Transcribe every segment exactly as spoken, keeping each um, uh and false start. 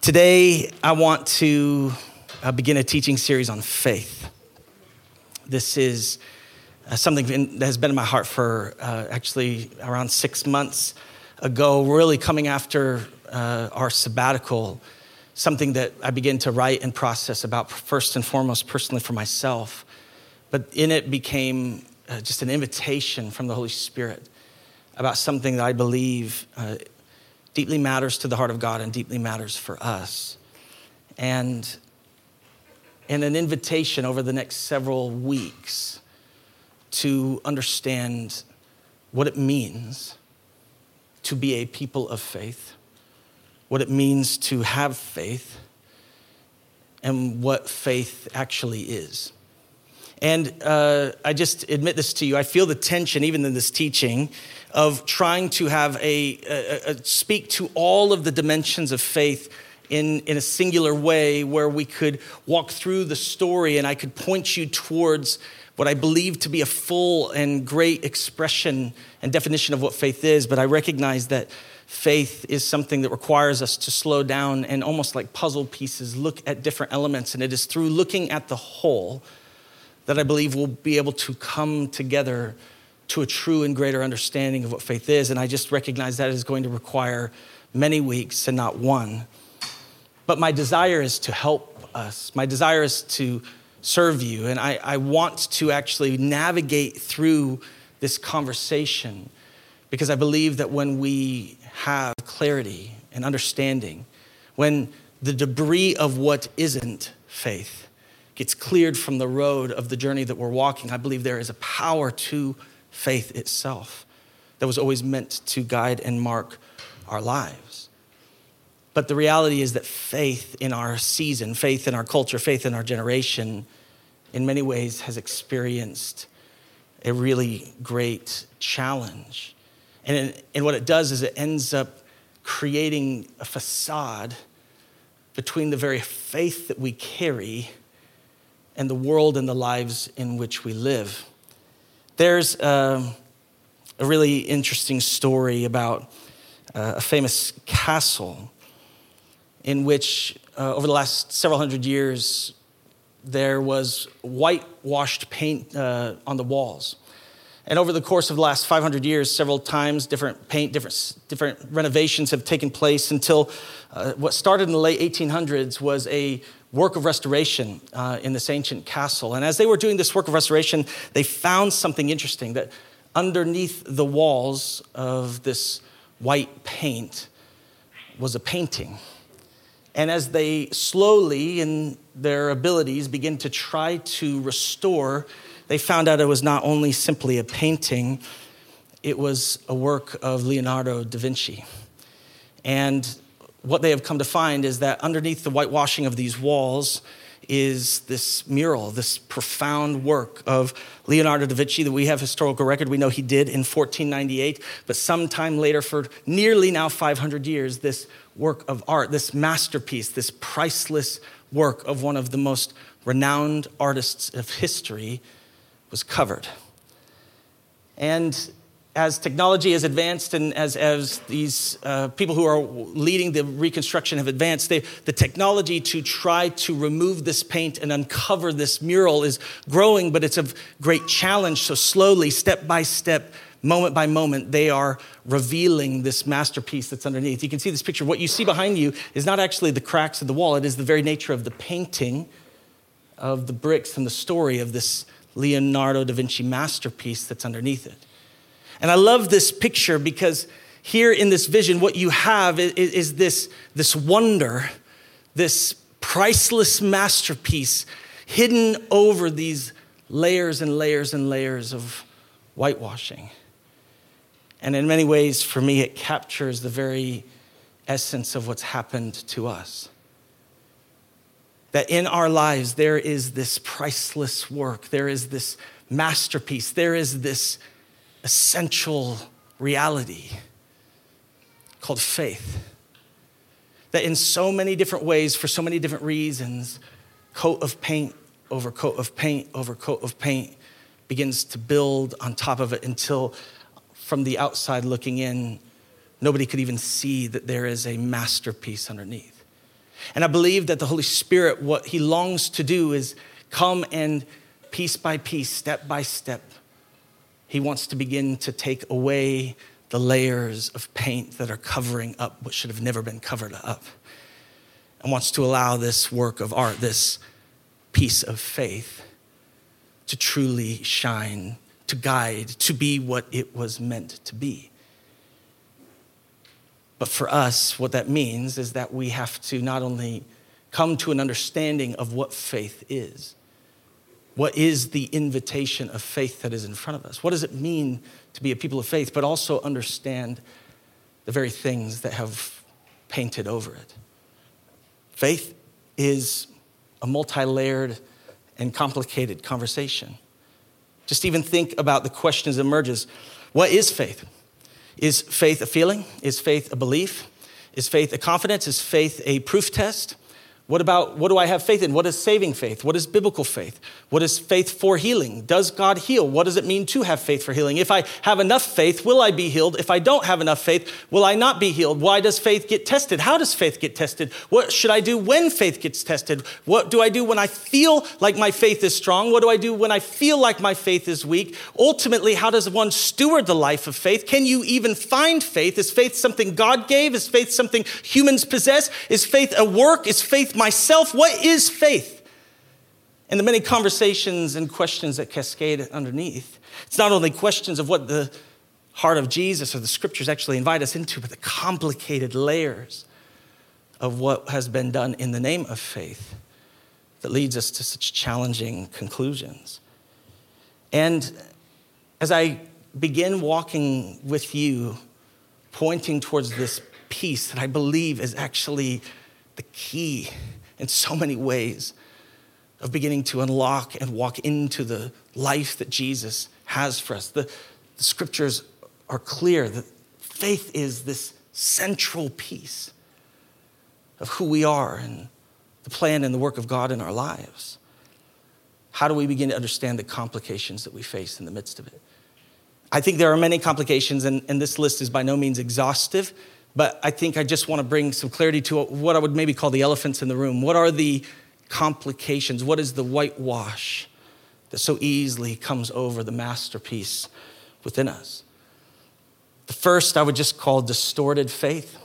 Today, I want to uh, begin a teaching series on faith. This is uh, something that has been in my heart for uh, actually around six months ago, really coming after uh, our sabbatical, something that I began to write and process about first and foremost personally for myself. But in it became uh, just an invitation from the Holy Spirit about something that I believe uh, deeply matters to the heart of God and deeply matters for us. And, and an invitation over the next several weeks to understand what it means to be a people of faith, what it means to have faith, and what faith actually is. And uh, I just admit this to you, I feel the tension even in this teaching of trying to have a, a, a speak to all of the dimensions of faith in, in a singular way where we could walk through the story and I could point you towards what I believe to be a full and great expression and definition of what faith is. But I recognize that faith is something that requires us to slow down and almost like puzzle pieces, look at different elements. And it is through looking at the whole that I believe we'll be able to come together to a true and greater understanding of what faith is. And I just recognize that is going to require many weeks and not one. But my desire is to help us. My desire is to serve you. And I, I want to actually navigate through this conversation because I believe that when we have clarity and understanding, when the debris of what isn't faith gets cleared from the road of the journey that we're walking, I believe there is a power to faith itself that was always meant to guide and mark our lives. But the reality is that faith in our season, faith in our culture, faith in our generation, in many ways has experienced a really great challenge. And, and what it does is it ends up creating a facade between the very faith that we carry and the world and the lives in which we live. There's uh, a really interesting story about uh, a famous castle in which uh, over the last several hundred years, there was whitewashed paint uh, on the walls. And over the course of the last five hundred years, several times, different paint, different, different renovations have taken place until uh, what started in the late eighteen hundreds was a work of restoration uh, in this ancient castle. And as they were doing this work of restoration, they found something interesting, that underneath the walls of this white paint was a painting. And as they slowly, in their abilities, began to try to restore, they found out it was not only simply a painting, it was a work of Leonardo da Vinci. And what they have come to find is that underneath the whitewashing of these walls is this mural, this profound work of Leonardo da Vinci that we have historical record. We know he did in fourteen ninety-eight, but sometime later, for nearly now five hundred years, this work of art, this masterpiece, this priceless work of one of the most renowned artists of history was covered. And as technology has advanced and as, as these uh, people who are leading the reconstruction have advanced, they, the technology to try to remove this paint and uncover this mural is growing, but it's a great challenge. So slowly, step by step, moment by moment, they are revealing this masterpiece that's underneath. You can see this picture. What you see behind you is not actually the cracks of the wall. It is the very nature of the painting of the bricks and the story of this Leonardo da Vinci masterpiece that's underneath it. And I love this picture because here in this vision, what you have is, is this, this wonder, this priceless masterpiece hidden over these layers and layers and layers of whitewashing. And in many ways, for me, it captures the very essence of what's happened to us. That in our lives, there is this priceless work. There is this masterpiece. There is this essential reality called faith. That in so many different ways, for so many different reasons, coat of paint over coat of paint over coat of paint begins to build on top of it until from the outside looking in, nobody could even see that there is a masterpiece underneath. And I believe that the Holy Spirit, what he longs to do is come and piece by piece, step by step, he wants to begin to take away the layers of paint that are covering up what should have never been covered up. And wants to allow this work of art, this piece of faith, to truly shine, to guide, to be what it was meant to be. But for us, what that means is that we have to not only come to an understanding of what faith is, what is the invitation of faith that is in front of us? What does it mean to be a people of faith, but also understand the very things that have painted over it? Faith is a multi-layered and complicated conversation. Just even think about the questions that emerges. What is faith? Is faith a feeling? Is faith a belief? Is faith a confidence? Is faith a proof test? What about, what do I have faith in? What is saving faith? What is biblical faith? What is faith for healing? Does God heal? What does it mean to have faith for healing? If I have enough faith, will I be healed? If I don't have enough faith, will I not be healed? Why does faith get tested? How does faith get tested? What should I do when faith gets tested? What do I do when I feel like my faith is strong? What do I do when I feel like my faith is weak? Ultimately, how does one steward the life of faith? Can you even find faith? Is faith something God gave? Is faith something humans possess? Is faith a work? Is faith myself? What is faith? And the many conversations and questions that cascade underneath. It's not only questions of what the heart of Jesus or the scriptures actually invite us into, but the complicated layers of what has been done in the name of faith that leads us to such challenging conclusions. And as I begin walking with you, pointing towards this piece that I believe is actually the key in so many ways of beginning to unlock and walk into the life that Jesus has for us. The, the scriptures are clear that faith is this central piece of who we are and the plan and the work of God in our lives. How do we begin to understand the complications that we face in the midst of it? I think there are many complications, and, and this list is by no means exhaustive. But I think I just want to bring some clarity to what I would maybe call the elephants in the room. What are the complications? What is the whitewash that so easily comes over the masterpiece within us? The first I would just call distorted faith.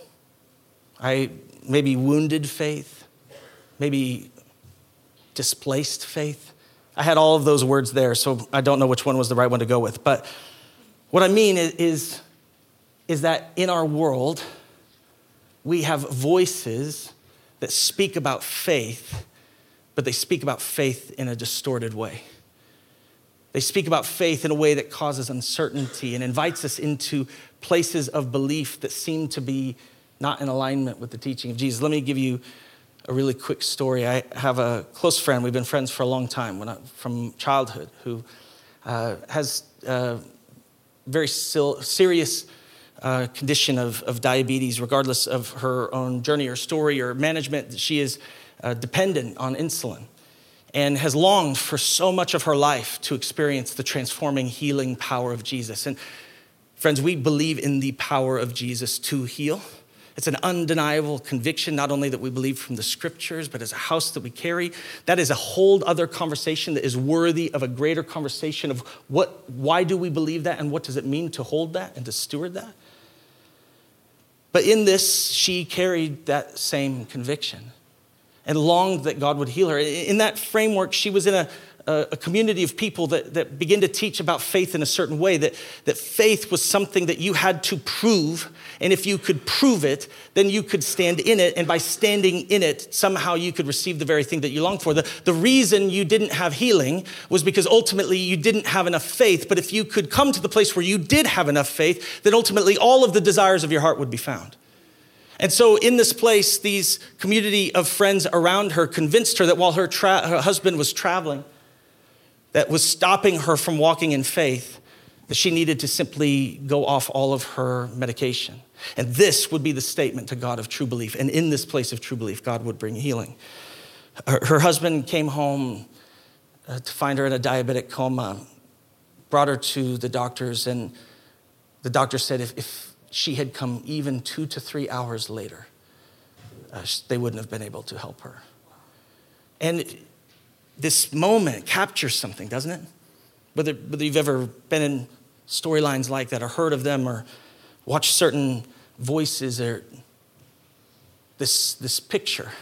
I maybe wounded faith, maybe displaced faith. I had all of those words there, so I don't know which one was the right one to go with. But what I mean is, is, is that in our world, we have voices that speak about faith, but they speak about faith in a distorted way. They speak about faith in a way that causes uncertainty and invites us into places of belief that seem to be not in alignment with the teaching of Jesus. Let me give you a really quick story. I have a close friend. We've been friends for a long time, when I, from childhood, who uh, has a very sil- serious Uh, condition of, of diabetes, regardless of her own journey or story or management. She is uh, dependent on insulin and has longed for so much of her life to experience the transforming, healing power of Jesus. And friends, we believe in the power of Jesus to heal. It's an undeniable conviction, not only that we believe from the scriptures, but as a house that we carry. That is a whole other conversation that is worthy of a greater conversation of what, why do we believe that, and what does it mean to hold that and to steward that? But in this, she carried that same conviction and longed that God would heal her. In that framework, she was in a, a community of people that, that begin to teach about faith in a certain way, that, that faith was something that you had to prove. And if you could prove it, then you could stand in it. And by standing in it, somehow you could receive the very thing that you longed for. The, the reason you didn't have healing was because ultimately you didn't have enough faith. But if you could come to the place where you did have enough faith, then ultimately all of the desires of your heart would be found. And so in this place, these community of friends around her convinced her that while her, tra- her husband was traveling, that was stopping her from walking in faith, that she needed to simply go off all of her medication. And this would be the statement to God of true belief. And in this place of true belief, God would bring healing. Her, her husband came home uh, to find her in a diabetic coma, brought her to the doctors, and the doctor said if, if she had come even two to three hours later, uh, they wouldn't have been able to help her. And this moment captures something, doesn't it? Whether, whether you've ever been in storylines like that or heard of them or watched certain voices or this, this picture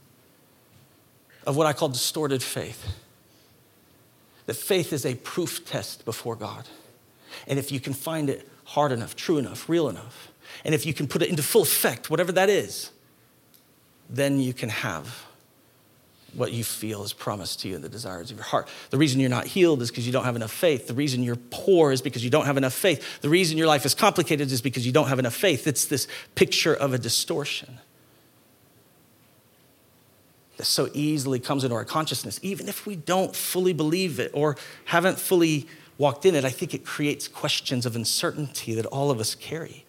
of what I call distorted faith. That faith is a proof test before God. And if you can find it hard enough, true enough, real enough, and if you can put it into full effect, whatever that is, then you can have what you feel is promised to you in the desires of your heart. The reason you're not healed is because you don't have enough faith. The reason you're poor is because you don't have enough faith. The reason your life is complicated is because you don't have enough faith. It's this picture of a distortion that so easily comes into our consciousness. Even if we don't fully believe it or haven't fully walked in it, I think it creates questions of uncertainty that all of us carry.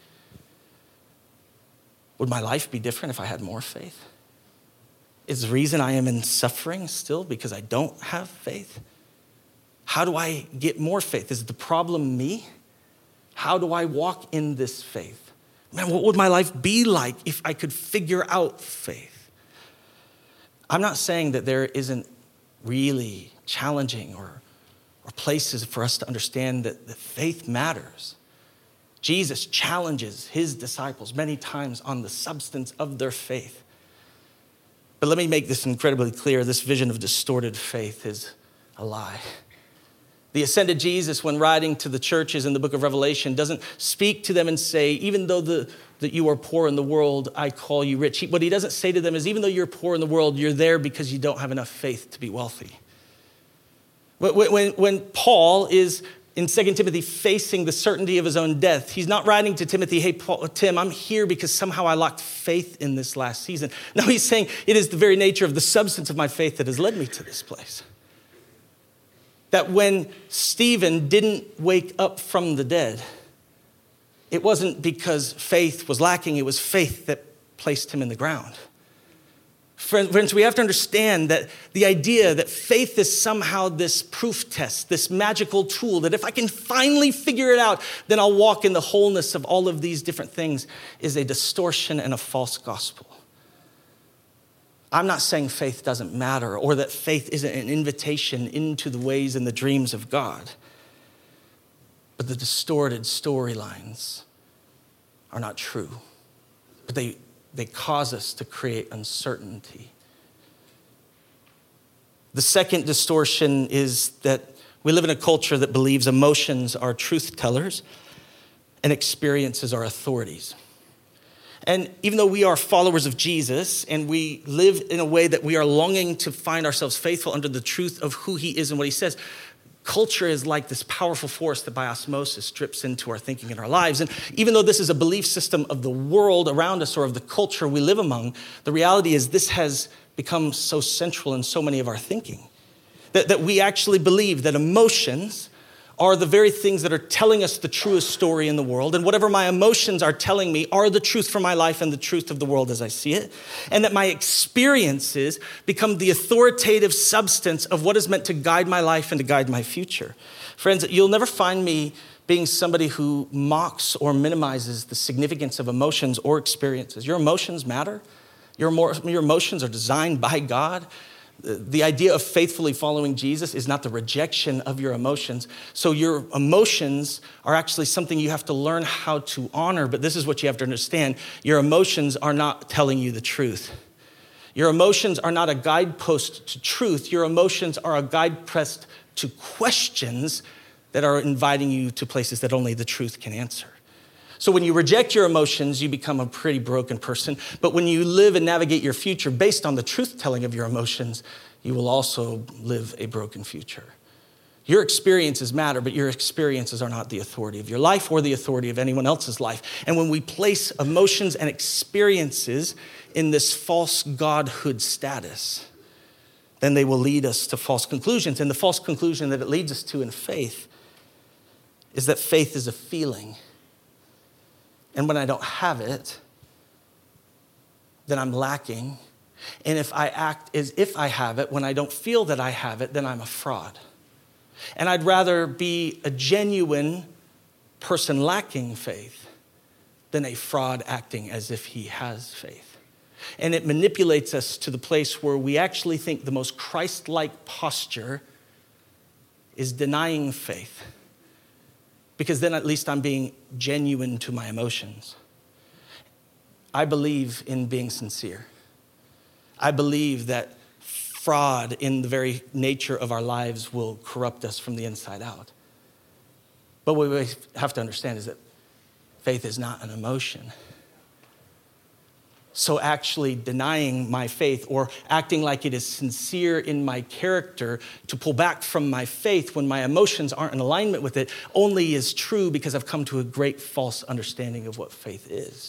Would my life be different if I had more faith? Is the reason I am in suffering still because I don't have faith? How do I get more faith? Is the problem me? How do I walk in this faith? Man, what would my life be like if I could figure out faith? I'm not saying that there isn't really challenging or, or places for us to understand that, that faith matters. Jesus challenges his disciples many times on the substance of their faith. But let me make this incredibly clear. This vision of distorted faith is a lie. The ascended Jesus, when writing to the churches in the book of Revelation, doesn't speak to them and say, even though the, that you are poor in the world, I call you rich. He, what he doesn't say to them is, even though you're poor in the world, you're there because you don't have enough faith to be wealthy. When, when, when Paul is in Second Timothy facing the certainty of his own death, he's not writing to Timothy, hey, Paul, Tim, I'm here because somehow I lacked faith in this last season. No, he's saying it is the very nature of the substance of my faith that has led me to this place. That when Stephen didn't wake up from the dead, it wasn't because faith was lacking, it was faith that placed him in the ground. Friends, we have to understand that the idea that faith is somehow this proof test, this magical tool, that if I can finally figure it out, then I'll walk in the wholeness of all of these different things, is a distortion and a false gospel. I'm not saying faith doesn't matter or that faith isn't an invitation into the ways and the dreams of God. But the distorted storylines are not true. But they They cause us to create uncertainty. The second distortion is that we live in a culture that believes emotions are truth tellers and experiences are authorities. And even though we are followers of Jesus and we live in a way that we are longing to find ourselves faithful under the truth of who he is and what he says, culture is like this powerful force that by osmosis drips into our thinking and our lives. And even though this is a belief system of the world around us or of the culture we live among, the reality is this has become so central in so many of our thinking that, that we actually believe that emotions are the very things that are telling us the truest story in the world. And whatever my emotions are telling me are the truth for my life and the truth of the world as I see it. And that my experiences become the authoritative substance of what is meant to guide my life and to guide my future. Friends, you'll never find me being somebody who mocks or minimizes the significance of emotions or experiences. Your emotions matter. Your, more, your emotions are designed by God. The idea of faithfully following Jesus is not the rejection of your emotions. So your emotions are actually something you have to learn how to honor. But this is what you have to understand. Your emotions are not telling you the truth. Your emotions are not a guidepost to truth. Your emotions are a guidepost to questions that are inviting you to places that only the truth can answer. So when you reject your emotions, you become a pretty broken person. But when you live and navigate your future based on the truth-telling of your emotions, you will also live a broken future. Your experiences matter, but your experiences are not the authority of your life or the authority of anyone else's life. And when we place emotions and experiences in this false godhood status, then they will lead us to false conclusions. And the false conclusion that it leads us to in faith is that faith is a feeling. And when I don't have it, then I'm lacking. And if I act as if I have it, when I don't feel that I have it, then I'm a fraud. And I'd rather be a genuine person lacking faith than a fraud acting as if he has faith. And it manipulates us to the place where we actually think the most Christ-like posture is denying faith. Because then at least I'm being genuine to my emotions. I believe in being sincere. I believe that fraud in the very nature of our lives will corrupt us from the inside out. But what we have to understand is that faith is not an emotion. So actually denying my faith or acting like it is sincere in my character to pull back from my faith when my emotions aren't in alignment with it only is true because I've come to a great false understanding of what faith is.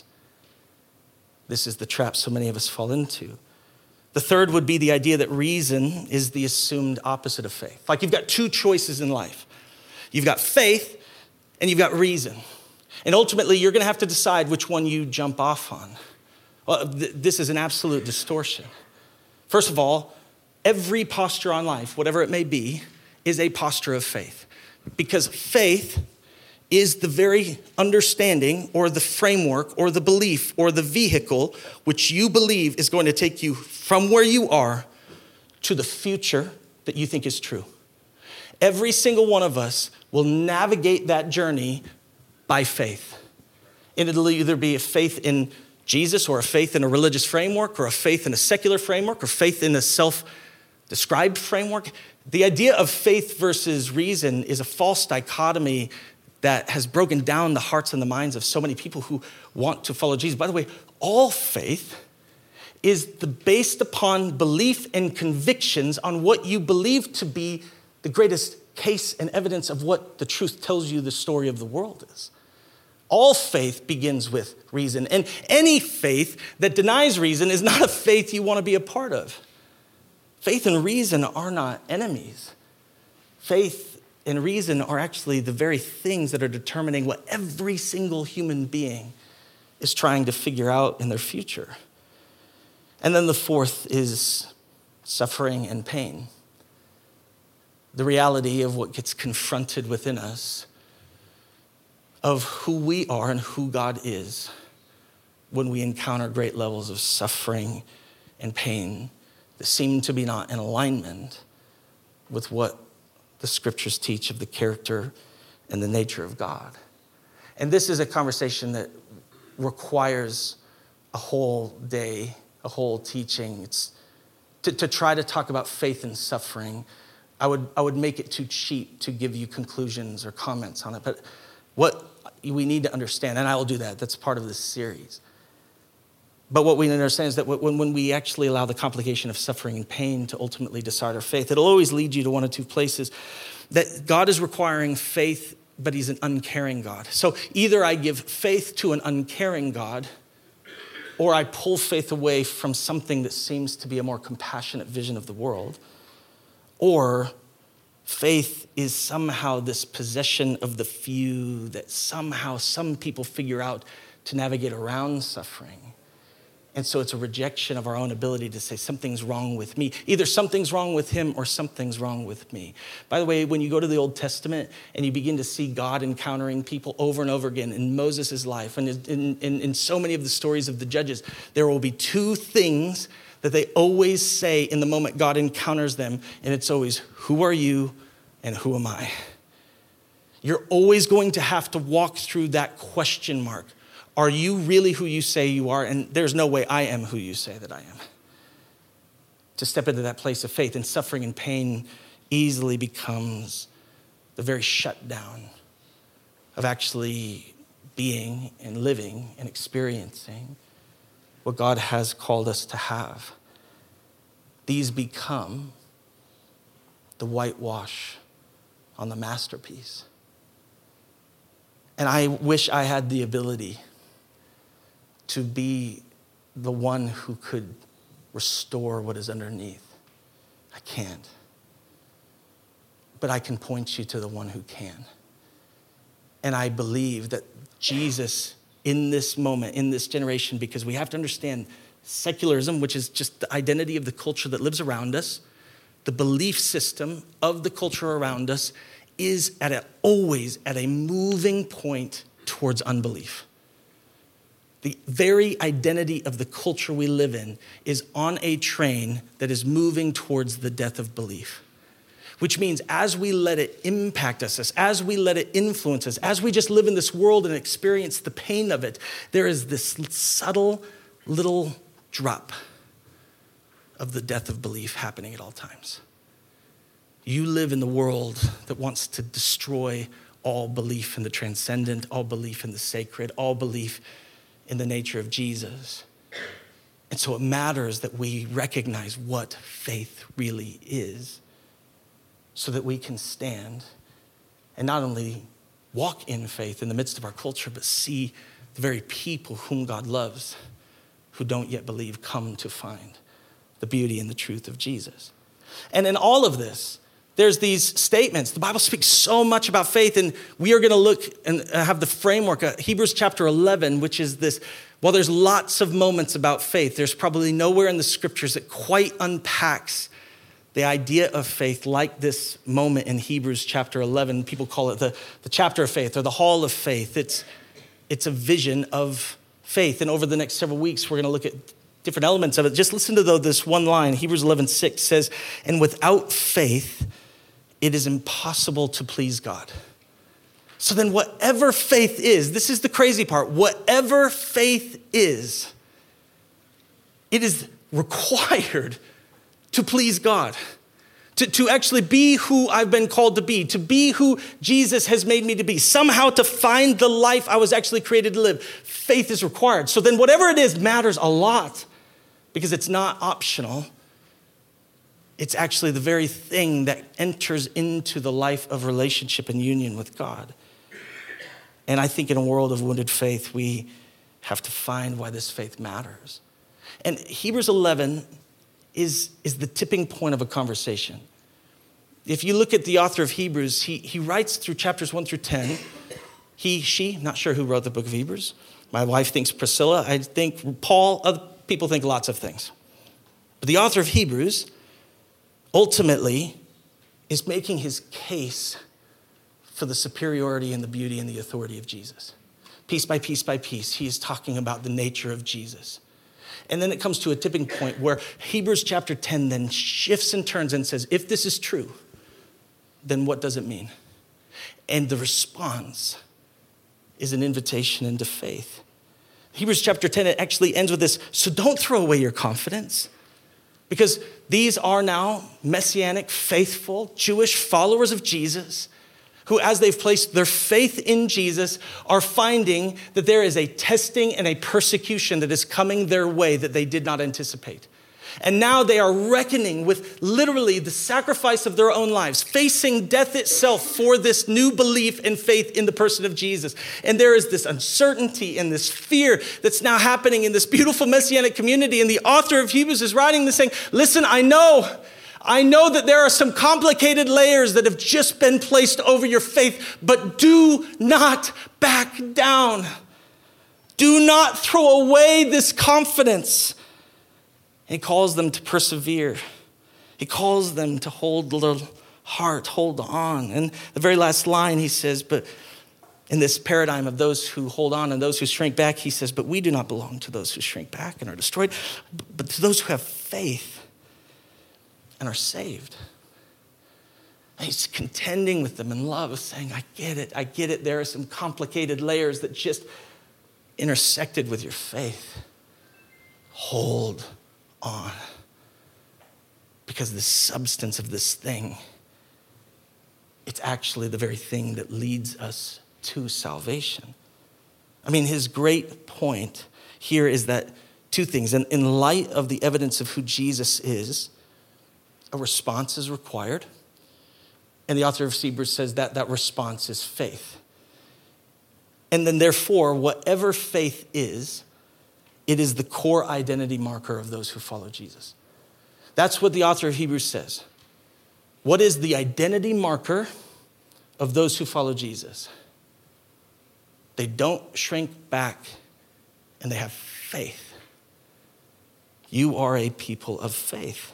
This is the trap so many of us fall into. The third would be the idea that reason is the assumed opposite of faith. Like you've got two choices in life. You've got faith and you've got reason. And ultimately you're going to have to decide which one you jump off on. Well, th- this is an absolute distortion. First of all, every posture on life, whatever it may be, is a posture of faith. Because faith is the very understanding or the framework or the belief or the vehicle which you believe is going to take you from where you are to the future that you think is true. Every single one of us will navigate that journey by faith. And it'll either be a faith in Jesus or a faith in a religious framework or a faith in a secular framework or faith in a self-described framework. The idea of faith versus reason is a false dichotomy that has broken down the hearts and the minds of so many people who want to follow Jesus. By the way, all faith is the, based upon belief and convictions on what you believe to be the greatest case and evidence of what the truth tells you the story of the world is. All faith begins with reason. And any faith that denies reason is not a faith you want to be a part of. Faith and reason are not enemies. Faith and reason are actually the very things that are determining what every single human being is trying to figure out in their future. And then the fourth is suffering and pain. The reality of what gets confronted within us of who we are and who God is when we encounter great levels of suffering and pain that seem to be not in alignment with what the scriptures teach of the character and the nature of God. And this is a conversation that requires a whole day, a whole teaching. It's to, to try to talk about faith and suffering. I would, I would make it too cheap to give you conclusions or comments on it. But what we need to understand, and I will do that, that's part of this series. But what we understand is that when, when we actually allow the complication of suffering and pain to ultimately decide our faith, it'll always lead you to one of two places. That God is requiring faith, but he's an uncaring God. So either I give faith to an uncaring God, or I pull faith away from something that seems to be a more compassionate vision of the world, or faith is somehow this possession of the few that somehow some people figure out to navigate around suffering. And so it's a rejection of our own ability to say something's wrong with me. Either something's wrong with him or something's wrong with me. By the way, when you go to the Old Testament and you begin to see God encountering people over and over again in Moses' life and in, in, in so many of the stories of the judges, there will be two things that they always say in the moment God encounters them. And it's always, who are you and who am I? You're always going to have to walk through that question mark. Are you really who you say you are? And there's no way I am who you say that I am. To step into that place of faith, and suffering and pain easily becomes the very shutdown of actually being and living and experiencing what God has called us to have. These become the whitewash on the masterpiece. And I wish I had the ability to be the one who could restore what is underneath. I can't. But I can point you to the one who can. And I believe that Jesus, in this moment, in this generation, because we have to understand secularism, which is just the identity of the culture that lives around us, the belief system of the culture around us is at a, always at a moving point towards unbelief. The very identity of the culture we live in is on a train that is moving towards the death of belief. Which means as we let it impact us, as we let it influence us, as we just live in this world and experience the pain of it, there is this subtle little drop of the death of belief happening at all times. You live in the world that wants to destroy all belief in the transcendent, all belief in the sacred, all belief in the nature of Jesus. And so it matters that we recognize what faith really is so that we can stand and not only walk in faith in the midst of our culture, but see the very people whom God loves who don't yet believe come to find the beauty and the truth of Jesus. And in all of this, there's these statements. The Bible speaks so much about faith, and we are going to look and have the framework of Hebrews chapter eleven, which is this, while there's lots of moments about faith, there's probably nowhere in the scriptures that quite unpacks the idea of faith like this moment in Hebrews chapter eleven. People call it the, the chapter of faith or the hall of faith. It's, it's a vision of faith. And over the next several weeks, we're going to look at different elements of it. Just listen to though this one line. Hebrews eleven six says, and without faith, it is impossible to please God. So then whatever faith is, this is the crazy part, whatever faith is, it is required to please God, to, to actually be who I've been called to be, to be who Jesus has made me to be, somehow to find the life I was actually created to live. Faith is required. So then whatever it is matters a lot because it's not optional. It's actually the very thing that enters into the life of relationship and union with God. And I think in a world of wounded faith, we have to find why this faith matters. And Hebrews eleven is, is the tipping point of a conversation. If you look at the author of Hebrews, he, he writes through chapters one through ten. He, she, not sure who wrote the book of Hebrews. My wife thinks Priscilla. I think Paul. Other people think lots of things. But the author of Hebrews ultimately is making his case for the superiority and the beauty and the authority of Jesus. Piece by piece by piece, he is talking about the nature of Jesus. And then it comes to a tipping point where Hebrews chapter ten then shifts and turns and says, if this is true, then what does it mean? And the response is an invitation into faith. Hebrews chapter ten, it actually ends with this, so don't throw away your confidence. Because these are now messianic, faithful, Jewish followers of Jesus who, as they've placed their faith in Jesus, are finding that there is a testing and a persecution that is coming their way that they did not anticipate. And now they are reckoning with literally the sacrifice of their own lives, facing death itself for this new belief and faith in the person of Jesus. And there is this uncertainty and this fear that's now happening in this beautiful messianic community. And the author of Hebrews is writing this saying, listen, I know, I know that there are some complicated layers that have just been placed over your faith, but do not back down. Do not throw away this confidence. He calls them to persevere. He calls them to hold the little heart, hold on. And the very last line he says, but in this paradigm of those who hold on and those who shrink back, he says, but we do not belong to those who shrink back and are destroyed, but to those who have faith and are saved. And he's contending with them in love, saying, I get it, I get it. There are some complicated layers that just intersected with your faith. Hold on. Because the substance of this thing, it's actually the very thing that leads us to salvation. I mean, his great point here is that two things. In, in light of the evidence of who Jesus is, a response is required. And the author of Hebrews says that that response is faith. And then therefore, whatever faith is, it is the core identity marker of those who follow Jesus. That's what the author of Hebrews says. What is the identity marker of those who follow Jesus? They don't shrink back and they have faith. You are a people of faith.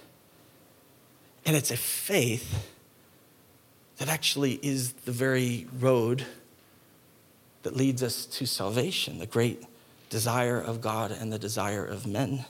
And it's a faith that actually is the very road that leads us to salvation, the great desire of God and the desire of men.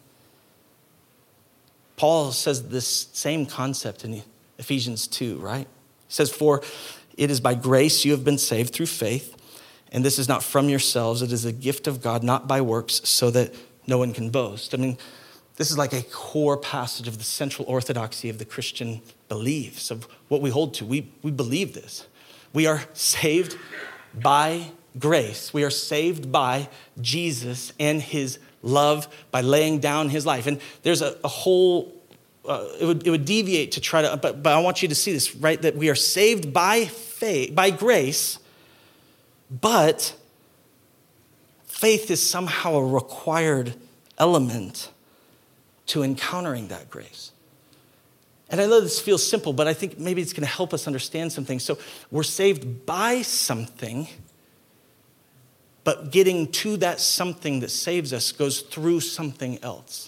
Paul says this same concept in Ephesians two, right? He says, for it is by grace you have been saved through faith, and this is not from yourselves, it is a gift of God, not by works, so that no one can boast. I mean, this is like a core passage of the central orthodoxy of the Christian beliefs, of what we hold to. We, we believe this. We are saved by grace. We are saved by Jesus and his love by laying down his life. And there's a, a whole, uh, it would it would deviate to try to, but, but I want you to see this, right? That we are saved by faith, by grace, but faith is somehow a required element to encountering that grace. And I know this feels simple, but I think maybe it's going to help us understand some things. So we're saved by something, but getting to that something that saves us goes through something else.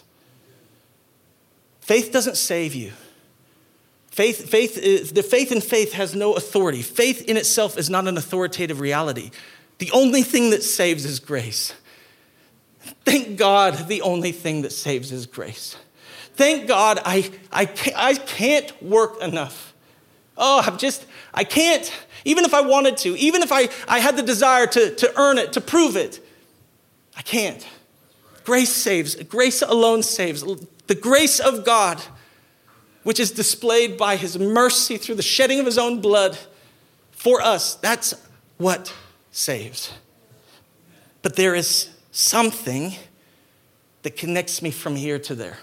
Faith doesn't save you. Faith, faith is, the faith in faith has no authority. Faith in itself is not an authoritative reality. The only thing that saves is grace. Thank God the only thing that saves is grace. Thank God I, I, can't, I can't work enough. Oh, I'm just, I can't. Even if I wanted to, even if I, I had the desire to, to earn it, to prove it, I can't. Grace saves. Grace alone saves. The grace of God, which is displayed by his mercy through the shedding of his own blood for us, that's what saves. But there is something that connects me from here to there.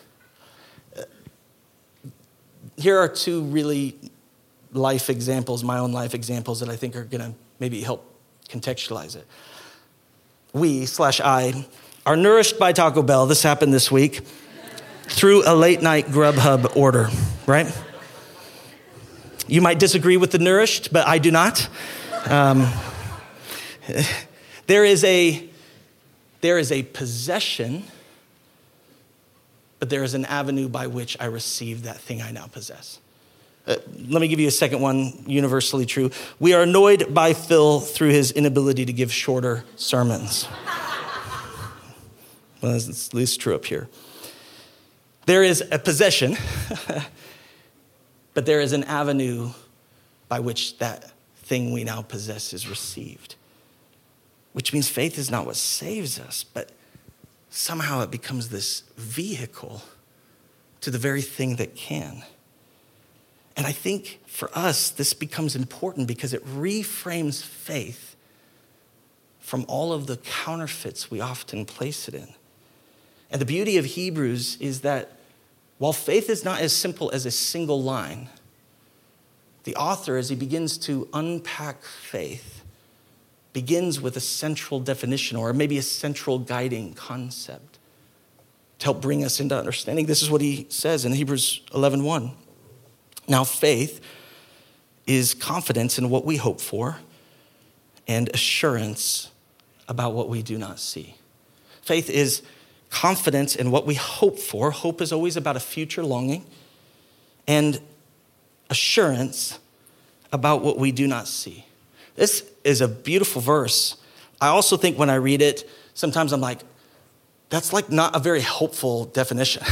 Here are two really life examples, my own life examples that I think are going to maybe help contextualize it. We, slash I, are nourished by Taco Bell. This happened this week through a late night Grubhub order, right? You might disagree with the nourished, but I do not. Um, there is a, there is a possession, but there is an avenue by which I receive that thing I now possess. Uh, let me give you a second one, universally true. We are annoyed by Phil through his inability to give shorter sermons. Well, it's at least true up here. There is a possession, but there is an avenue by which that thing we now possess is received. Which means faith is not what saves us, but somehow it becomes this vehicle to the very thing that can. And I think for us, this becomes important because it reframes faith from all of the counterfeits we often place it in. And the beauty of Hebrews is that while faith is not as simple as a single line, the author, as he begins to unpack faith, begins with a central definition or maybe a central guiding concept to help bring us into understanding. This is what he says in Hebrews eleven one. Now, faith is confidence in what we hope for and assurance about what we do not see. Faith is confidence in what we hope for. Hope is always about a future longing, and assurance about what we do not see. This is a beautiful verse. I also think when I read it, sometimes I'm like, that's like not a very hopeful definition.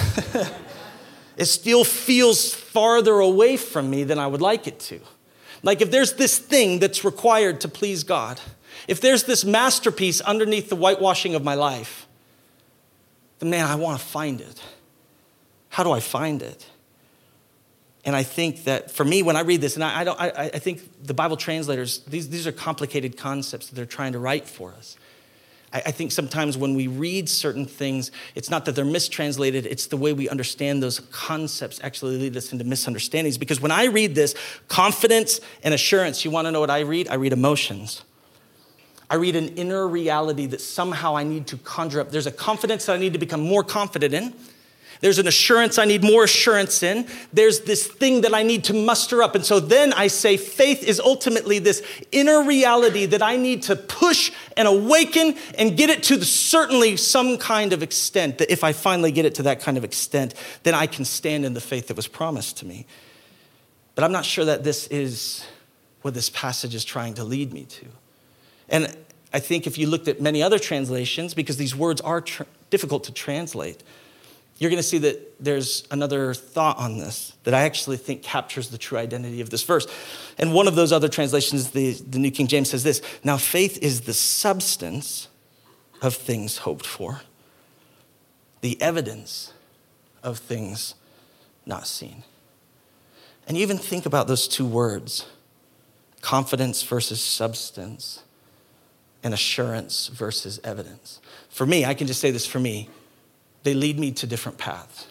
It still feels farther away from me than I would like it to. Like if there's this thing that's required to please God, if there's this masterpiece underneath the whitewashing of my life, then man, I want to find it. How do I find it? And I think that for me, when I read this, and I, I don't, I, I think the Bible translators, these, these are complicated concepts that they're trying to write for us. I, I think sometimes when we read certain things, it's not that they're mistranslated, it's the way we understand those concepts actually lead us into misunderstandings. Because when I read this, confidence and assurance, you want to know what I read? I read emotions. I read an inner reality that somehow I need to conjure up. There's a confidence that I need to become more confident in. There's an assurance I need more assurance in. There's this thing that I need to muster up. And so then I say faith is ultimately this inner reality that I need to push and awaken and get it to the, certainly some kind of extent, that if I finally get it to that kind of extent, then I can stand in the faith that was promised to me. But I'm not sure that this is what this passage is trying to lead me to. And I think if you looked at many other translations, because these words are tr- difficult to translate, you're going to see that there's another thought on this that I actually think captures the true identity of this verse. And one of those other translations, the, the New King James says this: now faith is the substance of things hoped for, the evidence of things not seen. And you even think about those two words, confidence versus substance, and assurance versus evidence. For me, I can just say this for me, they lead me to different paths.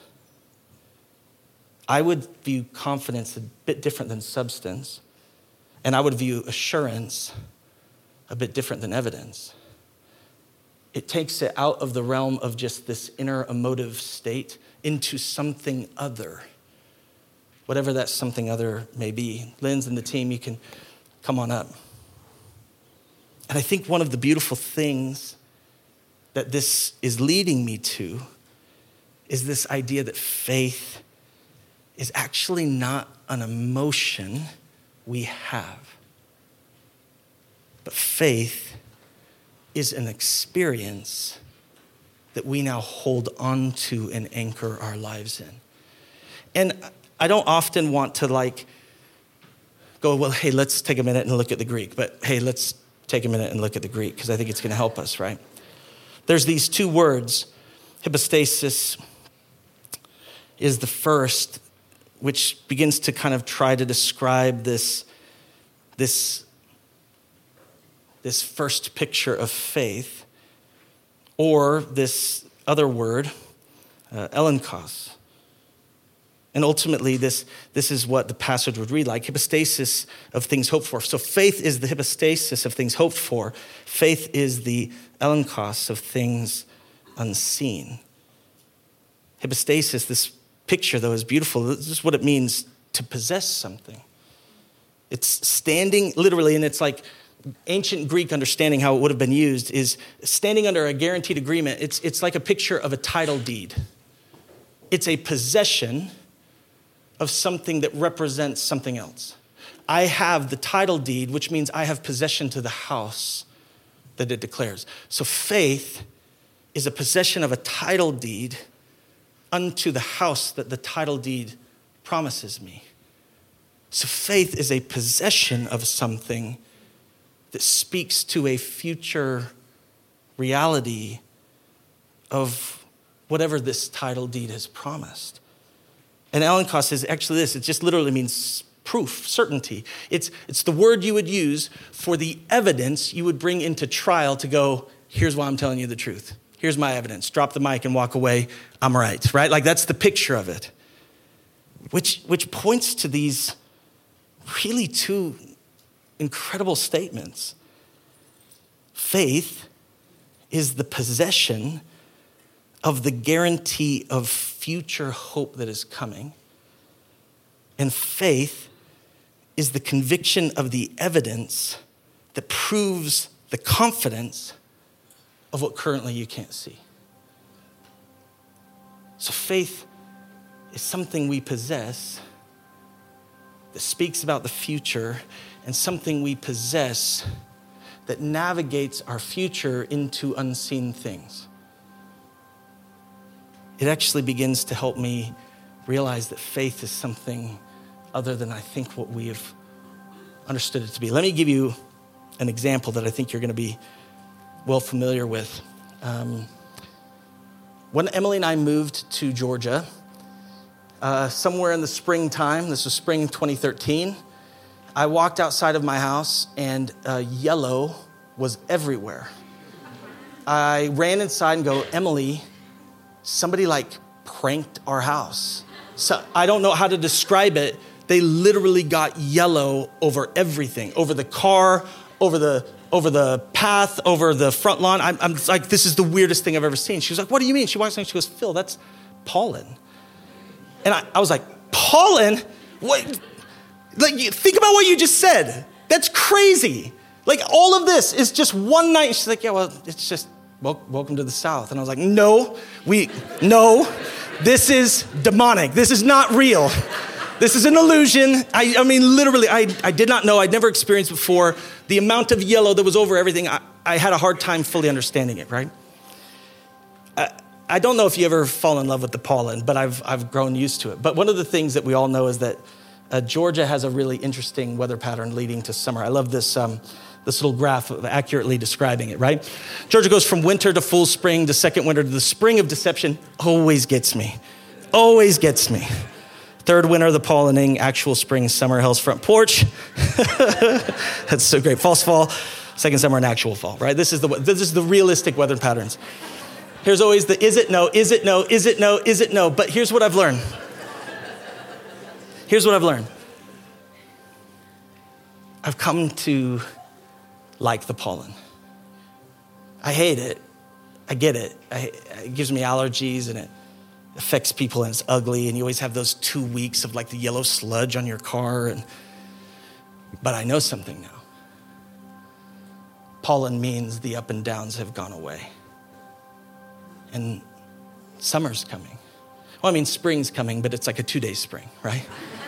I would view confidence a bit different than substance, and I would view assurance a bit different than evidence. It takes it out of the realm of just this inner emotive state into something other, whatever that something other may be. Linz and the team, you can come on up. And I think one of the beautiful things that this is leading me to is this idea that faith is actually not an emotion we have, but faith is an experience that we now hold on to and anchor our lives in. And I don't often want to like go, well, hey, let's take a minute and look at the Greek, but hey, let's take a minute and look at the Greek because I think it's going to help us, right? There's these two words. Hypostasis is the first, which begins to kind of try to describe this, this, this first picture of faith, or this other word, uh, elenkos. And ultimately, this, this is what the passage would read like, hypostasis of things hoped for. So faith is the hypostasis of things hoped for. Faith is the elenkos of things unseen. Hypostasis, this picture, though, is beautiful. This is what it means to possess something. It's standing, literally, and it's like ancient Greek understanding how it would have been used is standing under a guaranteed agreement. It's, it's like a picture of a title deed. It's a possession of something that represents something else. I have the title deed, which means I have possession to the house that it declares. So faith is a possession of a title deed unto the house that the title deed promises me. So faith is a possession of something that speaks to a future reality of whatever this title deed has promised. And elenkos is actually this. It just literally means proof, certainty. It's, it's the word you would use for the evidence you would bring into trial to go, here's why I'm telling you the truth. Here's my evidence. Drop the mic and walk away. I'm right, right? Like that's the picture of it, which, which points to these really two incredible statements. Faith is the possession of the guarantee of future hope that is coming. And faith is the conviction of the evidence that proves the confidence of what currently you can't see. So faith is something we possess that speaks about the future, and something we possess that navigates our future into unseen things. It actually begins to help me realize that faith is something other than I think what we have understood it to be. Let me give you an example that I think you're going to be well familiar with. Um, when Emily and I moved to Georgia, uh, somewhere in the springtime, this was spring twenty thirteen, I walked outside of my house and uh, yellow was everywhere. I ran inside and go, Emily, somebody like pranked our house. So I don't know how to describe it. They literally got yellow over everything, over the car, over the over the path, over the front lawn. I'm, I'm like, this is the weirdest thing I've ever seen. She was like, what do you mean? She walks in, she goes, Phil, that's pollen. And I, I was like, pollen? What? Like, think about what you just said. That's crazy. Like, all of this is just one night. She's like, yeah, well, it's just, well, welcome to the South. And I was like, no, we, no, this is demonic. This is not real. This is an illusion. I, I mean, literally, I, I did not know. I'd never experienced before the amount of yellow that was over everything. I, I had a hard time fully understanding it, right? I, I don't know if you ever fall in love with the pollen, but I've, I've grown used to it. But one of the things that we all know is that uh, Georgia has a really interesting weather pattern leading to summer. I love this, um, this little graph of accurately describing it, right? Georgia goes from winter to full spring to second winter to the spring of deception. Always gets me. Always gets me. Third winter, the pollinating, actual spring, summer, hell's front porch. That's so great. False fall, second summer, and actual fall, right? This is the this is the realistic weather patterns. Here's always the is it, no, is it, no, is it, no, is it, no. But here's what I've learned. Here's what I've learned. I've come to like the pollen. I hate it. I get it. I, it gives me allergies and it affects people and it's ugly, and you always have those two weeks of like the yellow sludge on your car. And but I know something now. Pollen means the up and downs have gone away. And summer's coming. Well, I mean, spring's coming, but it's like a two-day spring, right?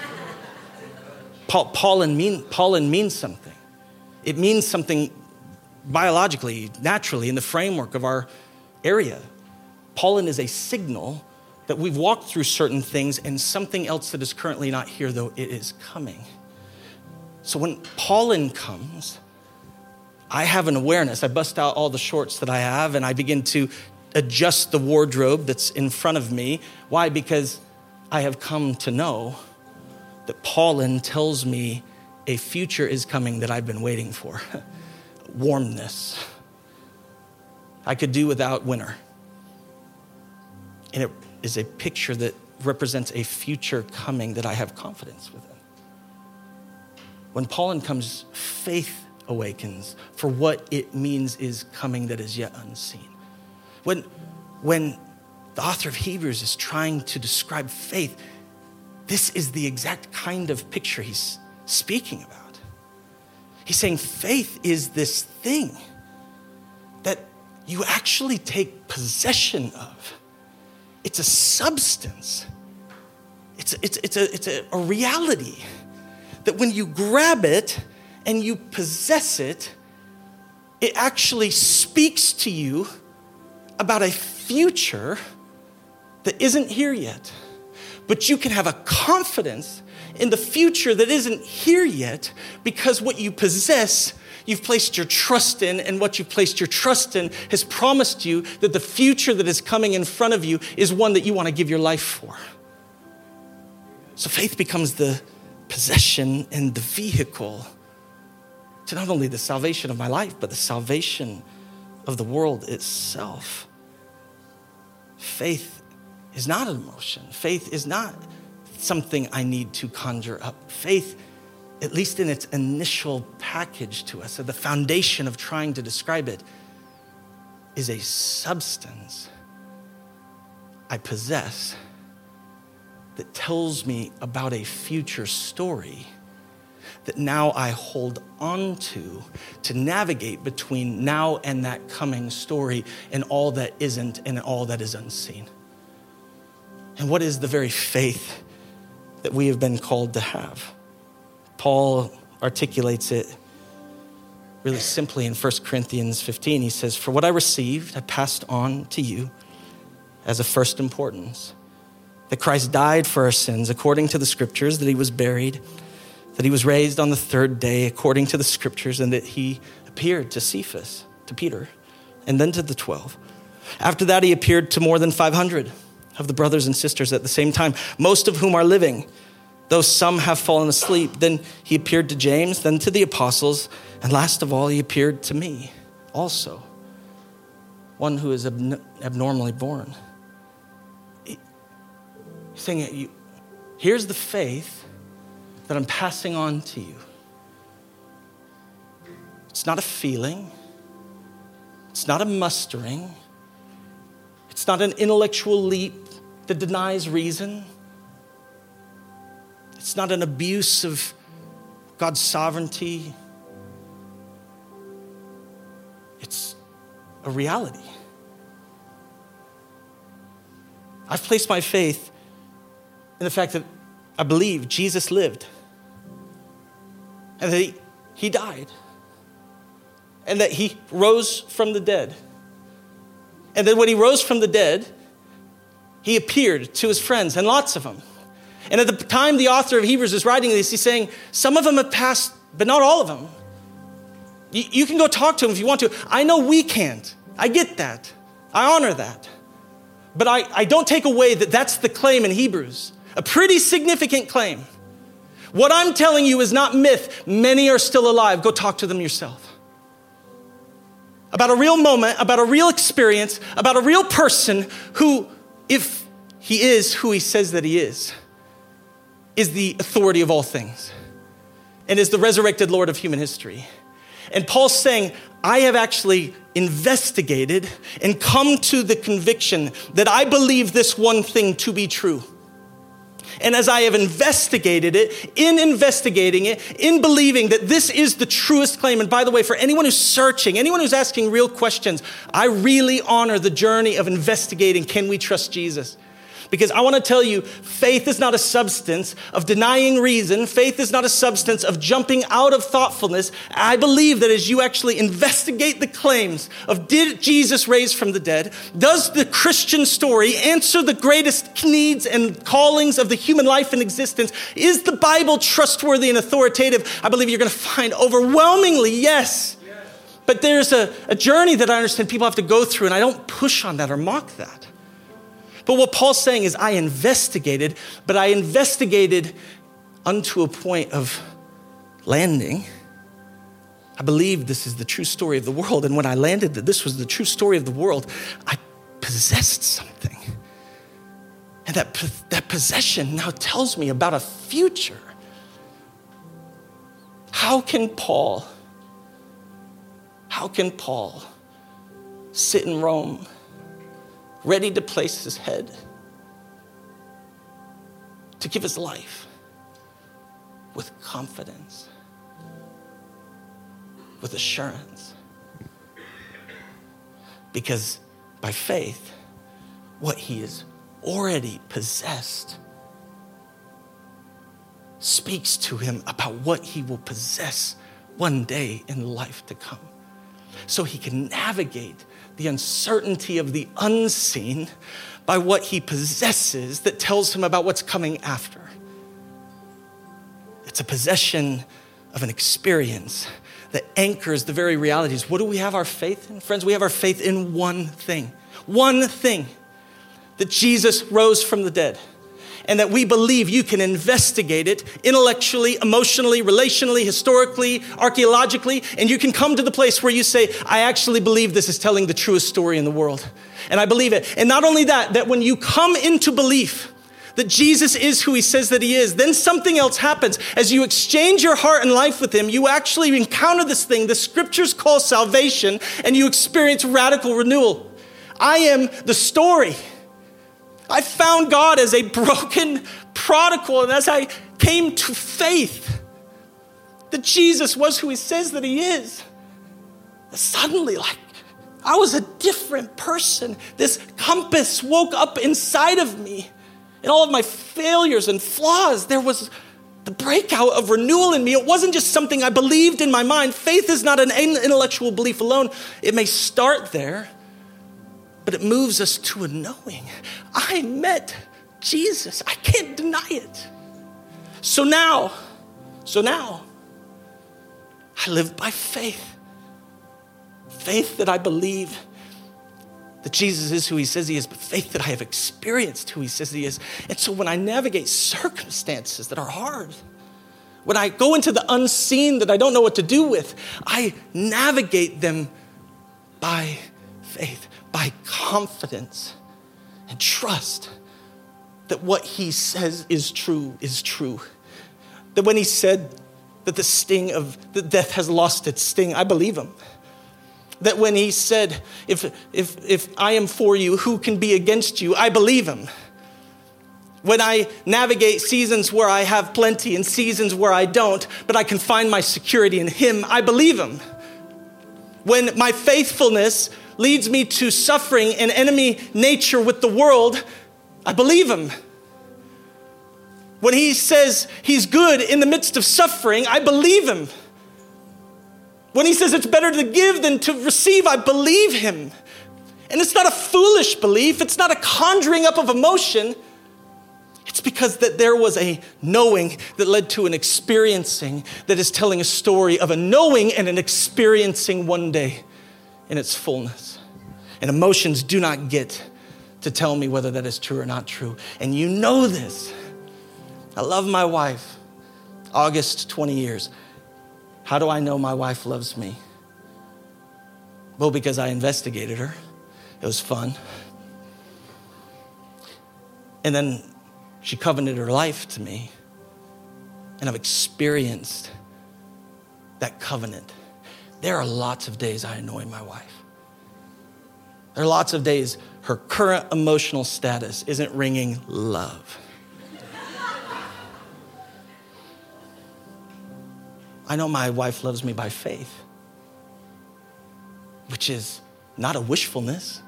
pollen, mean, pollen means something. It means something biologically, naturally, in the framework of our area. Pollen is a signal that we've walked through certain things and something else that is currently not here, though it is coming. So when pollen comes, I have an awareness. I bust out all the shorts that I have and I begin to adjust the wardrobe that's in front of me. Why? Because I have come to know that pollen tells me a future is coming that I've been waiting for. Warmness. I could do without winter. And it is a picture that represents a future coming that I have confidence within. When pollen comes, faith awakens for what it means is coming that is yet unseen. When, when the author of Hebrews is trying to describe faith, this is the exact kind of picture he's speaking about. He's saying faith is this thing that you actually take possession of. It's a substance. It's, it's, it's, a, it's a, a reality that when you grab it and you possess it, it actually speaks to you about a future that isn't here yet. But you can have a confidence in the future that isn't here yet because what you possess, you've placed your trust in, and what you've placed your trust in has promised you that the future that is coming in front of you is one that you want to give your life for. So faith becomes the possession and the vehicle to not only the salvation of my life, but the salvation of the world itself. Faith is not an emotion. Faith is not something I need to conjure up. Faith, at least in its initial package to us, at the foundation of trying to describe it, is a substance I possess that tells me about a future story that now I hold on to to navigate between now and that coming story and all that isn't and all that is unseen. And what is the very faith that we have been called to have? Paul articulates it really simply in First Corinthians fifteen. He says, "For what I received, I passed on to you as of first importance, that Christ died for our sins according to the scriptures, that he was buried, that he was raised on the third day according to the scriptures, and that he appeared to Cephas, to Peter, and then to the twelve. After that, he appeared to more than five hundred of the brothers and sisters at the same time, most of whom are living, though some have fallen asleep. Then he appeared to James, then to the apostles, and last of all, he appeared to me also, one who is ab- abnormally born." He's saying, here's the faith that I'm passing on to you. It's not a feeling. It's not a mustering. It's not an intellectual leap that denies reason. It's not an abuse of God's sovereignty. It's a reality. I've placed my faith in the fact that I believe Jesus lived. And that he, he died. And that he rose from the dead. And then when he rose from the dead, he appeared to his friends, and lots of them. And at the time the author of Hebrews is writing this, he's saying, some of them have passed, but not all of them. You, you can go talk to them if you want to. I know we can't. I get that. I honor that. But I, I don't take away that that's the claim in Hebrews. A pretty significant claim. What I'm telling you is not myth. Many are still alive. Go talk to them yourself. About a real moment, about a real experience, about a real person who, if he is who he says that he is, is the authority of all things and is the resurrected Lord of human history. And Paul's saying, I have actually investigated and come to the conviction that I believe this one thing to be true. And as I have investigated it, in investigating it, in believing that this is the truest claim, and by the way, for anyone who's searching, anyone who's asking real questions, I really honor the journey of investigating, can we trust Jesus? Because I want to tell you, faith is not a substance of denying reason. Faith is not a substance of jumping out of thoughtfulness. I believe that as you actually investigate the claims of did Jesus raise from the dead, does the Christian story answer the greatest needs and callings of the human life and existence? Is the Bible trustworthy and authoritative? I believe you're going to find overwhelmingly yes. yes. But there's a, a journey that I understand people have to go through, and I don't push on that or mock that. But what Paul's saying is I investigated, but I investigated unto a point of landing. I believe this is the true story of the world. And when I landed that this was the true story of the world, I possessed something. And that, that possession now tells me about a future. How can Paul, how can Paul sit in Rome ready to place his head, to give his life with confidence, with assurance? Because by faith, what he has already possessed speaks to him about what he will possess one day in life to come. So he can navigate the uncertainty of the unseen by what he possesses that tells him about what's coming after. It's a possession of an experience that anchors the very realities. What do we have our faith in? Friends, we have our faith in one thing. One thing. That Jesus rose from the dead. And that we believe you can investigate it intellectually, emotionally, relationally, historically, archaeologically, and you can come to the place where you say, I actually believe this is telling the truest story in the world. And I believe it. And not only that, that when you come into belief that Jesus is who he says that he is, then something else happens. As you exchange your heart and life with him, you actually encounter this thing the scriptures call salvation, and you experience radical renewal. I am the story. I found God as a broken prodigal, and as I came to faith that Jesus was who he says that he is, suddenly, like, I was a different person. This compass woke up inside of me. In all of my failures and flaws, there was the breakout of renewal in me. It wasn't just something I believed in my mind. Faith is not an intellectual belief alone. It may start there, but it moves us to a knowing. I met Jesus. I can't deny it. So now, so now, I live by faith. Faith that I believe that Jesus is who he says he is, but faith that I have experienced who he says he is. And so when I navigate circumstances that are hard, when I go into the unseen that I don't know what to do with, I navigate them by faith, by confidence and trust that what he says is true is true. That when he said that the sting of the death has lost its sting, I believe him. That when he said, if, if, if I am for you, who can be against you? I believe him. When I navigate seasons where I have plenty and seasons where I don't, but I can find my security in him, I believe him. When my faithfulness leads me to suffering and enemy nature with the world, I believe him. When he says he's good in the midst of suffering, I believe him. When he says it's better to give than to receive, I believe him. And it's not a foolish belief. It's not a conjuring up of emotion. It's because that there was a knowing that led to an experiencing that is telling a story of a knowing and an experiencing one day in its fullness. And emotions do not get to tell me whether that is true or not true. And you know this. I love my wife. August, twenty years. How do I know my wife loves me? Well, because I investigated her. It was fun. And then she covenanted her life to me. And I've experienced that covenant. There are lots of days I annoy my wife. There are lots of days her current emotional status isn't ringing love. I know my wife loves me by faith, which is not a wishfulness.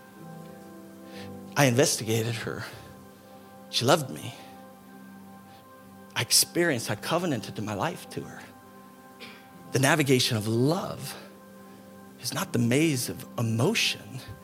I investigated her. She loved me. I experienced, I covenanted to my life to her. The navigation of love is not the maze of emotion.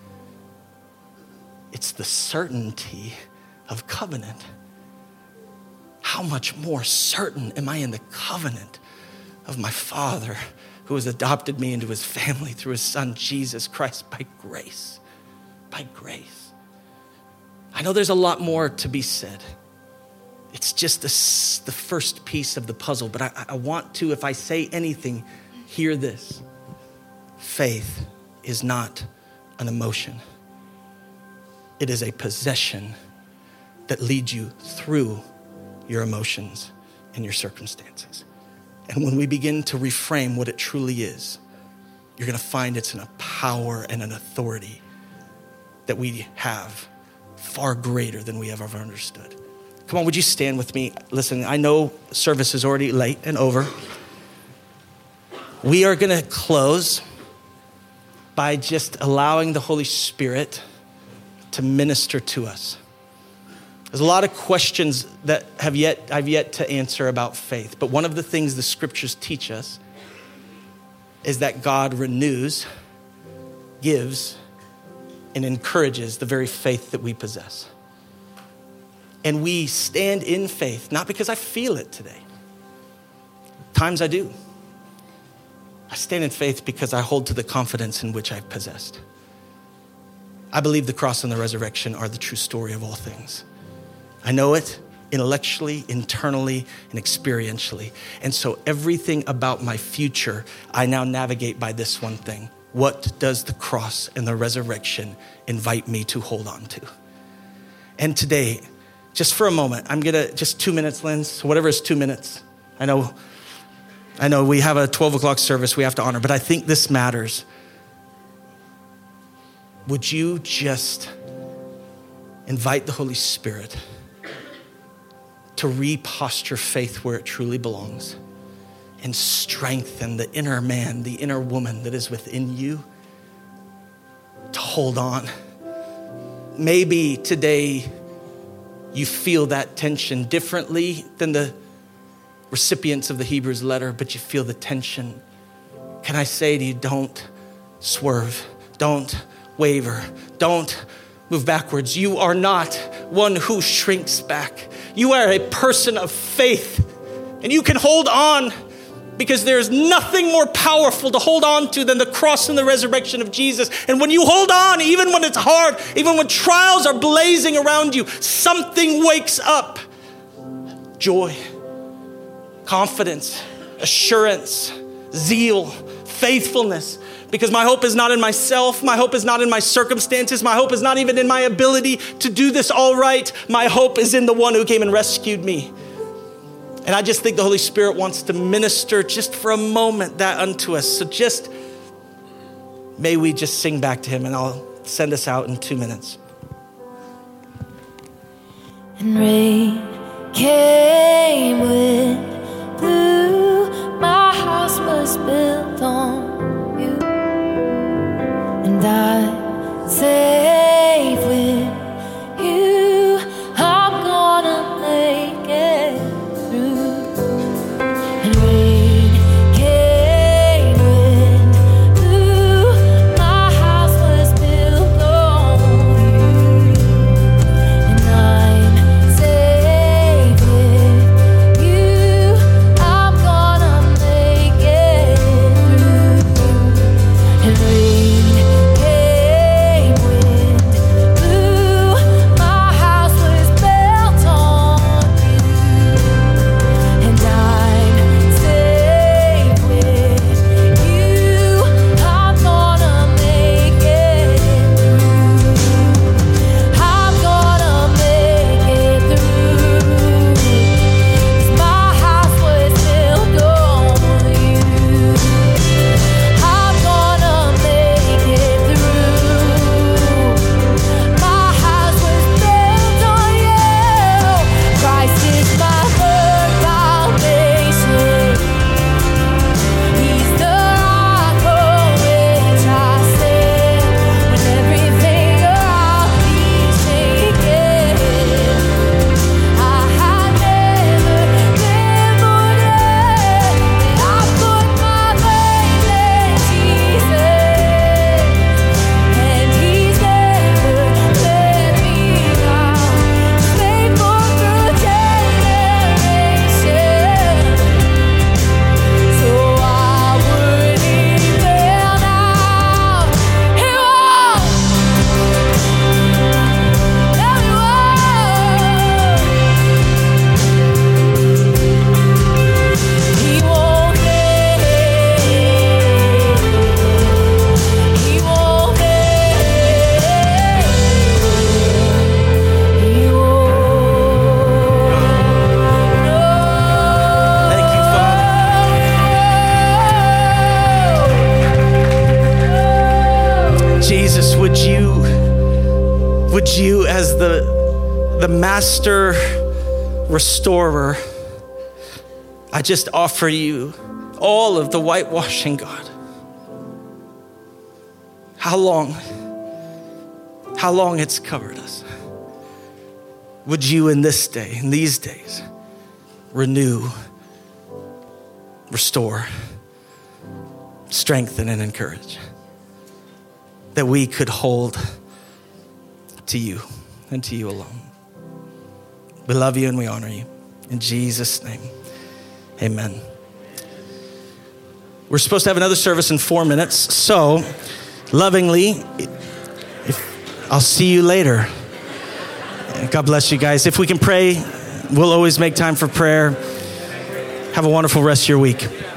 It's the certainty of covenant. How much more certain am I in the covenant of my Father who has adopted me into his family through his Son, Jesus Christ, by grace, by grace. I know there's a lot more to be said. It's just the, the first piece of the puzzle, but I, I want to, if I say anything, hear this. Faith is not an emotion. It is a possession that leads you through your emotions and your circumstances. And when we begin to reframe what it truly is, you're going to find it's in a power and an authority that we have far greater than we have ever understood. Come on, would you stand with me? Listen, I know service is already late and over. We are going to close by just allowing the Holy Spirit to minister to us. There's a lot of questions that have yet I've yet to answer about faith. But one of the things the scriptures teach us is that God renews, gives, and encourages the very faith that we possess. And we stand in faith, not because I feel it today. Times I do. I stand in faith because I hold to the confidence in which I've possessed. I believe the cross and the resurrection are the true story of all things. I know it intellectually, internally, and experientially. And so everything about my future, I now navigate by this one thing. What does the cross and the resurrection invite me to hold on to? And today, just for a moment, I'm gonna, just two minutes, Lynn, so whatever is two minutes. I know, I know we have a twelve o'clock service we have to honor, but I think this matters. Would you just invite the Holy Spirit to reposture faith where it truly belongs and strengthen the inner man, the inner woman that is within you to hold on. Maybe today you feel that tension differently than the recipients of the Hebrews letter, but you feel the tension. Can I say to you, don't swerve, don't waver, don't move backwards. You are not one who shrinks back. You are a person of faith, and you can hold on because there's nothing more powerful to hold on to than the cross and the resurrection of Jesus. And when you hold on, even when it's hard, even when trials are blazing around you, something wakes up. Joy, confidence, assurance, zeal, faithfulness. Because my hope is not in myself. My hope is not in my circumstances. My hope is not even in my ability to do this all right. My hope is in the one who came and rescued me. And I just think the Holy Spirit wants to minister just for a moment that unto us. So just may we just sing back to him, and I'll send us out in two minutes. And rain came with blue. My house was built on and I'm safe with you. I'm gonna make it. you as the, the master restorer, I just offer you all of the whitewashing, God. How long, how long it's covered us. Would you in this day, in these days, renew, restore, strengthen, and encourage, that we could hold to you and to you alone. We love you and we honor you. In Jesus' name, amen. We're supposed to have another service in four minutes. So lovingly, if, I'll see you later. God bless you guys. If we can pray, we'll always make time for prayer. Have a wonderful rest of your week.